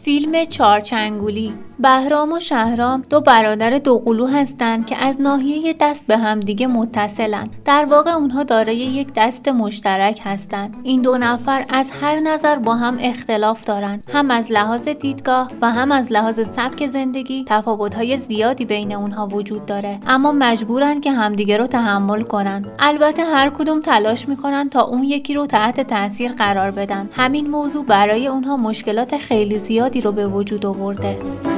فیلم چارچنگولی. بهرام و شهرام دو برادر دوقلو هستند که از ناحیه دست به همدیگه متصلن. در واقع اونها دارای یک دست مشترک هستند. این دو نفر از هر نظر با هم اختلاف دارن. هم از لحاظ دیدگاه و هم از لحاظ سبک زندگی تفاوت‌های زیادی بین اونها وجود داره. اما مجبورن که همدیگه رو تحمل کنن. البته هر کدوم تلاش میکنن تا اون یکی رو تحت تاثیر قرار بدن. همین موضوع برای اونها مشکلات خیلی زیادی رو به وجود آورده.